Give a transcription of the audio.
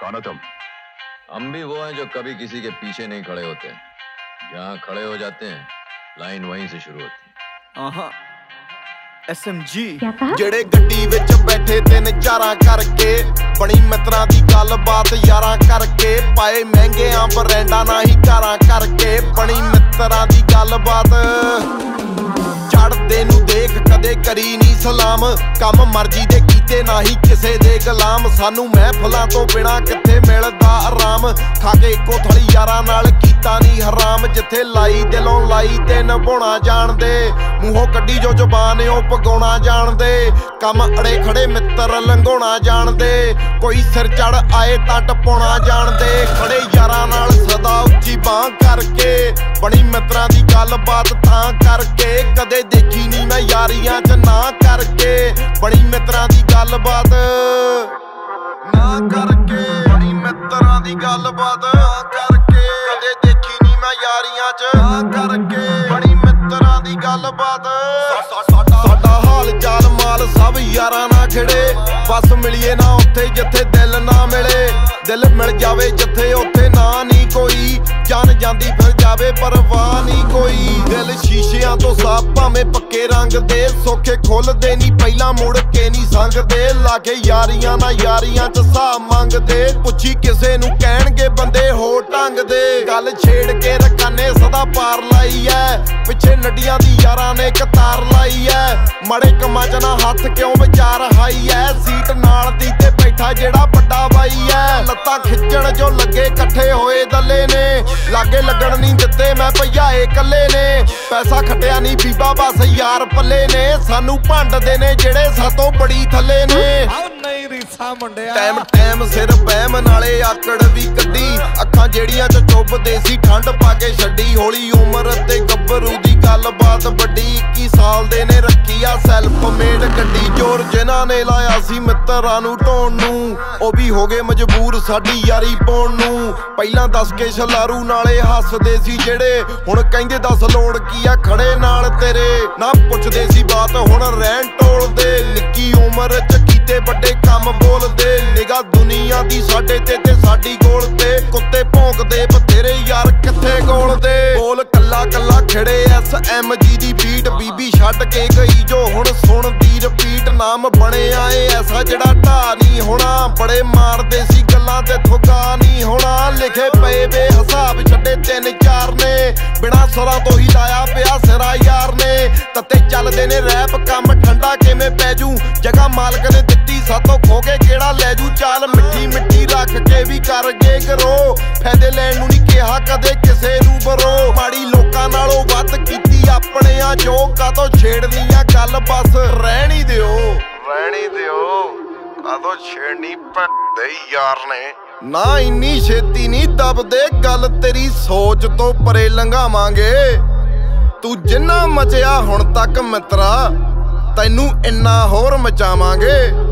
कौन हो तुम? हम भी वो हैं जो कभी किसी के पीछे नहीं खड़े होते, जहाँ खड़े हो जाते हैं लाइन वहीं से शुरू होती है। SMG ਜਿਹੜੇ ਗੱਡੀ ਵਿੱਚ ਬੈਠੇ ਤਿੰਨ ਚਾਰਾਂ ਕਰਕੇ ਬਣੀ ਮਿੱਤਰਾਂ ਦੀ ਗੱਲਬਾਤ ਯਾਰਾਂ ਕਰਕੇ ਪਾਏ ਮਹਿੰਗਿਆਂ ਬਰੈਂਡਾਂ ਨਾ ਹੀ ਕਾਰਾਂ ਕਰਕੇ ਬਣੀ ਮਿੱਤਰਾਂ ਦੀ ਗੱਲਬਾਤ ਚੜਦੇ ਨੂੰ ਦੇਖ ਕਦੇ ਕਰੀ ਨਹੀਂ ਸਲਾਮ ਕੰਮ ਮਰਜ਼ੀ ਦੇ ਕੀਤੇ ਨਾ ਹੀ ਕਿਸੇ ਦੇ ਗੁਲਾਮ ਸਾਨੂੰ ਮਹਿਫਲਾਂ ਤੋਂ ਬਿਨਾ ਕਿੱਥੇ ਮਿਲਦਾ ਆਰਾਮ ਖਾ ਕੇ ਇੱਕੋ ਥੜੀ ਯਾਰਾਂ ਨਾਲ ਕੀਤਾ ਨਹੀਂ ਹਰਾਮ ਜਿੱਥੇ ਲਾਈ ਦਿਲੋਂ ਲਾਈ ਤੇ ਨਿਭਾਉਣਾ ਜਾਣਦੇ ਮੂੰਹੋਂ ਕੱਢੀ ਜੋ ਜ਼ੁਬਾਨ ਉਹ ਪਗਾਉਣਾ ਜਾਣਦੇ ਕੰਮ ਅੜੇ ਖੜੇ ਮਿੱਤਰ ਲੰਘਾਉਣਾ ਜਾਣਦੇ ਕੋਈ ਸਿਰ ਚੜ ਆਏ ਤਾਂ ਟਪਾਉਣਾ ਜਾਣਦੇ ਖੜੇ ਯਾਰਾਂ ਨਾਲ ਸਦਾ ਉੱਚੀ ਬਾਂਹ ਕਰਕੇ ਬਣੀ ਮਿੱਤਰਾਂ ਦੀ ਗੱਲਬਾਤ ਤਾਂ ਕਰਕੇ ਕਦੇ ਦੇਖੀ ਨਹੀਂ ਮੈਂ ਯਾਰੀਆਂ 'ਚ ਨਾ ਕਰਕੇ ਬਣੀ ਮਿੱਤਰਾਂ ਦੀ ਗੱਲਬਾਤ ਨਾ ਕਰਕੇ ਬਣੀ ਮਿੱਤਰਾਂ ਦੀ ਗੱਲਬਾਤ ਕਰਕੇ ਕਦੇ ਦੇਖੀ ਨਹੀਂ ਮੈਂ ਯਾਰੀਆਂ 'ਚ ਨਾ ਕਰਕੇ ਬਣੀ ਮਿੱਤਰਾਂ ਦੀ ਗੱਲਬਾਤ ਸਾਡਾ ਹਾਲ ਚਾਲ ਮਾਲ ਸਭ ਯਾਰਾਂ ਨਾਲ ਖਿੜੇ ਬਸ ਮਿਲੀਏ ਨਾ ਉੱਥੇ ਜਿੱਥੇ ਦਿਲ ਨਾ ਮਿਲੇ ਦਿਲ ਮਿਲ ਜਾਵੇ ਜਿੱਥੇ ਉੱਥੇ ਨਾ ਨਹੀਂ ਕੋਈ ਜਾਨ ਜਾਂਦੀ ਫਿਰ ਜਾਵੇ ਪਰਵਾਹ ਨਹੀਂ ਕੋਈ ਦਿਲ ਸ਼ੀਸ਼ਿਆਂ ਤੋਂ ਸਾਫ਼ ਭਾਵੇਂ ਪੱਕੇ ਰੰਗ ਦੇ ਸੋਖੇ ਖੁੱਲਦੇ ਨਹੀਂ ਪਹਿਲਾਂ ਮੁੜ ਕੇ ਨਹੀਂ ਸੰਗਦੇ ਲਾਗੇ ਯਾਰੀਆਂ ਨਾਲ ਯਾਰੀਆਂ 'ਚ ਹਿਸਾਬ ਮੰਗਦੇ ਪੁੱਛੀ ਕਿਸੇ ਨੂੰ ਕਹਿਣਗੇ ਬੰਦੇ ਹੋਰ ਢੰਗ ਦੇ ਗੱਲ ਛੇੜ ਕੇ ਰਕਾਨੇ ਸਦਾ ਪਾਰ ਲਾਈ ਐ ਪਿੱਛੇ ਨੱਡੀਆਂ ਦੀ ਯਾਰਾਂ ਨੇ ਕਤਾਰ ਲਾਈ ਐ ਮੜੇ ਕੰਮਾਂ 'ਚ ਨਾ ਹੱਥ ਕਿਉਂ ਵਿਚਾਰ ਹਾਈ ਐ ਸੀਟ ਨਾਲ ਦੀ ਤੇ ਬੈਠਾ ਜਿਹੜਾ ਵੱਡਾ ਬਾਈ ਐ ਲੱਤਾਂ ਖਿੱਚਣ ਜੋ ਲੱਗੇ ਇਕੱਠੇ ਹੋਏ ਦੱਲੇ ਨੇ ਲਾਗੇ ਲੱਗਣ ਨਹੀਂ ਦਿੱਤੇ ਮੈਂ ਭਈਆਏ ਕੱਲੇ ਨੇ ਪੈਸਾ ਖੱਟਿਆ ਨਹੀਂ ਬੀਬਾ ਬਸ ਯਾਰ ਪੱਲੇ ਨੇ ਸਾਨੂੰ ਭੰਡਦੇ ਨੇ ਜਿਹੜੇ ਸਾਤੋਂ ਬੜੀ ਥੱਲੇ ਨੇ ਨਹੀਂ ਰੀਸਾ ਮੁੰਡਿਆ ਟਾਈਮ ਸਿਰ ਬਹਿਮ ਨਾਲੇ ਆਕੜ ਵੀ ਕੱਢੀ ਅੱਖਾਂ ਜਿਹੜੀਆਂ 'ਚ ਚੁੱਭਦੇ ਸੀ ਠੰਡ ਪਾ ਕੇ ਛੱਡੀ ਹੌਲੀ ਉਮਰ ਤੇ ਗੱਭਰੂ ਦੀ ਗੱਲਬਾਤ ਵੱਡੀ 21 ਸਾਲ ਦੇ ਨੇ ਰੱਖੀ ਆ ਸੈਲਫ ਮੇਡ ਗੱਡੀ ਜੋਰ ਜਿਨ੍ਹਾਂ ਨੇ ਲਾਇਆ ਸੀ ਮਿੱਤਰਾਂ ਨੂੰ ਢੋਣ ਨੂੰ ਉਹ ਵੀ ਹੋ ਗਏ ਮਜਬੂਰ ਸਾਡੀ ਯਾਰੀ ਪਾਉਣ ਨੂੰ ਪਹਿਲਾਂ ਦੱਸ ਕੇ ਛਲਾਰੂ ਨਾਲੇ ਹੱਸਦੇ ਸੀ ਜਿਹੜੇ ਹੁਣ ਕਹਿੰਦੇ ਦੱਸ ਲੋੜ ਕੀ ਆ ਖੜੇ ਨਾਲ ਤੇਰੇ ਨਾ ਪੁੱਛਦੇ ਸੀ ਬਾਤ ਹੁਣ ਰਹਿਣ ਟੋਲਦੇ ਨਿੱਕੀ ਉਮਰ 'ਚ ਕੀਤੇ ਵੱਡੇ ਕੰਮ ਬੋਲਦੇ ਨਿਗਾਹ ਦੁਨੀਆ ਦੀ ਸਾਡੇ ਤੇ ਸਾਡੀ ਗੋਲ ਤੇ ਕੁੱਤੇ ਭੌਂਕਦੇ ਬਥੇਰੇ ਯਾਰ ਕਿੱਥੇ ਗੋਲਦੇ ਬੋਲ ਕੱਲਾ ਕੱਲਾ ਖੜੇ SMG ਦੀ ਬੀਟ ਬੀਬੀ ਛੱਡ ਕੇ ਗਈ ਜੋ ਹੁਣ ਸੁਣਦੀ ਰਿਪੀਟ ਨਾਮ ਬਣਿਆ ਏ ਐਸਾ ਜਿਹੜਾ ਢਾ ਨਹੀਂ ਹੋਣਾ ਬੜੇ ਮਾਰਦੇ ਸੀ ਗੱਲਾਂ ਤੇ ਥੁੱਕਾ ਨਹੀਂ ਹੋਣਾ ਲਿਖੇ ਪਏ ਬੇਹਿਸਾਬ ਛੱਡੇ ਤਿੰਨ ਚਾਰ ਨੇ ਬਿਨਾਂ ਸੁਰਾਂ ਤੋਂ ਹੀ ਲਾਇਆ ਪਿਆ ਸਿਰਾ ਯਾਰ ਨੇ ਤੱਤੇ ਚੱਲਦੇ ਨੇ ਰੈਪ ਕੰਮ ਠੰਡਾ ਕਿਵੇਂ ਪੈ ਜੂ ਜਗ੍ਹਾ ਮਾਲਕ ਨੇ ਦਿੱਤੀ ਸਾਤੋਂ ਖੋ ਕੇ ਕਿਹੜਾ ਲੈ ਜੂ ਚਾਲ ਮਿੱਠੀ ਮਿੱਠੀ ਰੱਖ ਕੇ ਵੀ ਕਰ ਗਏ ਕਰੋ ਫਾਇਦੇ ਲੈਣ ਨੂੰ ਨਹੀਂ ਕਿਹਾ ਕਦੇ ਕਿਸੇ ਨੂੰ ਬਰੋ ਮਾੜੀ ਲੋਕਾਂ ਨਾਲੋਂ ਵੱਧ ਕੀਤੀ ਆਪਣੇ ਆ ਜੋ ਕਾਤੋਂ ਛੇੜਨੀਆਂ ਗੱਲ ਬਸ ਰਹਿਣੀ ਦਿਓ ਕਾਤੋਂ ਛੇੜਨੀ ਭੰਦੇ ਯਾਰ ਨੇ ਨਾ ਇੰਨੀ ਛੇਤੀ ਨਹੀਂ ਦਬਦੇ ਗੱਲ ਤੇਰੀ ਸੋਚ ਤੋਂ ਪਰੇ ਲੰਘਾਵਾਂਗੇ ਤੂੰ ਜਿੰਨਾ ਮਚਿਆ ਹੁਣ ਤੱਕ ਮਿੱਤਰਾ ਤੈਨੂੰ ਇੰਨਾ ਹੋਰ ਮਚਾਵਾਂਗੇ।